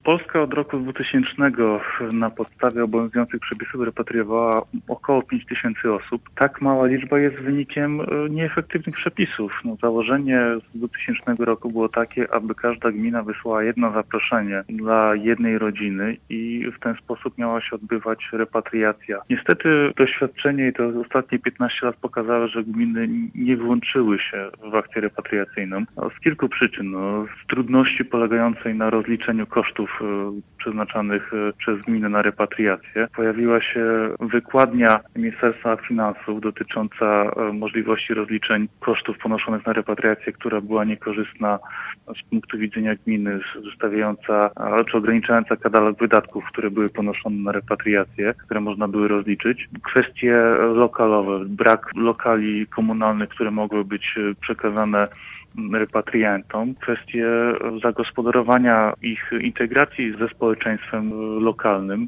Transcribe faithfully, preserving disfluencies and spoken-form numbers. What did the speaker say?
Polska od roku dwutysięcznego na podstawie obowiązujących przepisów repatriowała około pięć tysięcy osób. Tak mała liczba jest wynikiem nieefektywnych przepisów. No, założenie z dwutysięcznego roku było takie, aby każda gmina wysłała jedno zaproszenie dla jednej rodziny i w ten sposób miała się odbywać repatriacja. Niestety doświadczenie i to ostatnie piętnaście lat pokazało, że gminy nie włączyły się w akcję repatriacyjną. Z kilku przyczyn. No, z trudności polegającej na rozliczeniu kosztów przeznaczanych przez gminę na repatriację. Pojawiła się wykładnia Ministerstwa Finansów dotycząca możliwości rozliczeń kosztów ponoszonych na repatriację, która była niekorzystna z punktu widzenia gminy, zostawiająca czy ograniczająca katalog wydatków, które były ponoszone na repatriację, które można były rozliczyć. Kwestie lokalowe, brak lokali komunalnych, które mogły być przekazane repatriantom, kwestie zagospodarowania ich integracji ze społeczeństwem lokalnym.